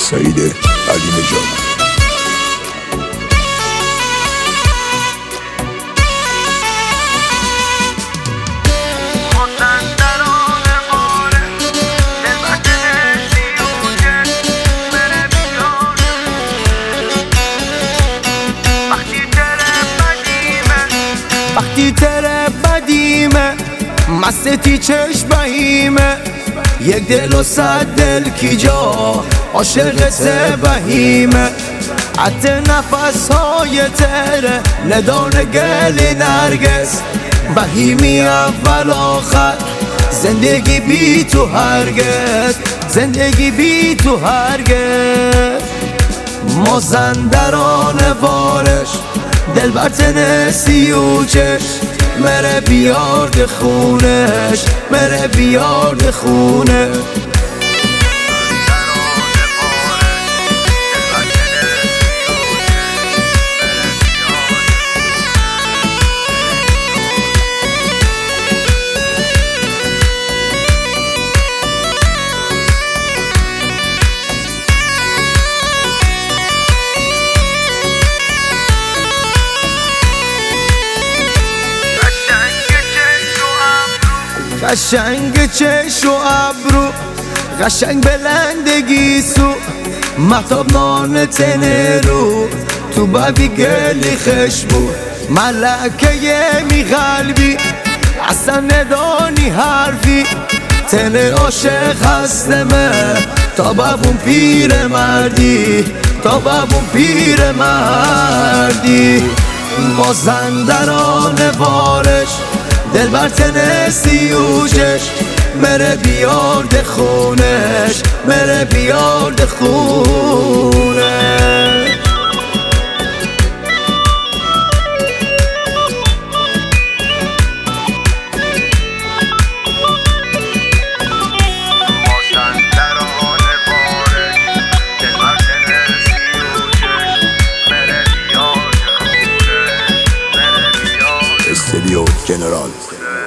سعید علی نژاد. وقتی تره بدیمه مستی چشم بهیمه یک دل و صد دل کی جا عاشق سه بهیمه حتی نفس های تره ندان گلی نرگس بهیمی اول آخر زندگی بی تو هرگز زندگی بی تو هرگز مازندران وارش دل بر تنسی و چش مره بیارد خونش مره بیارد خونه قشنگ چش و ابرو قشنگ بلندگی سو مهتاب نان تنه رو تو ببی گلی خشبو ملکه می قلبی اصلا ندانی حرفی تنه عاشق هستمه تا ببون پیر مردی تا ببون پیر مردی مازندران وارش دل بر تنسی و چش مره بیارد خونش مره بیارد خونه استودیو جنرال.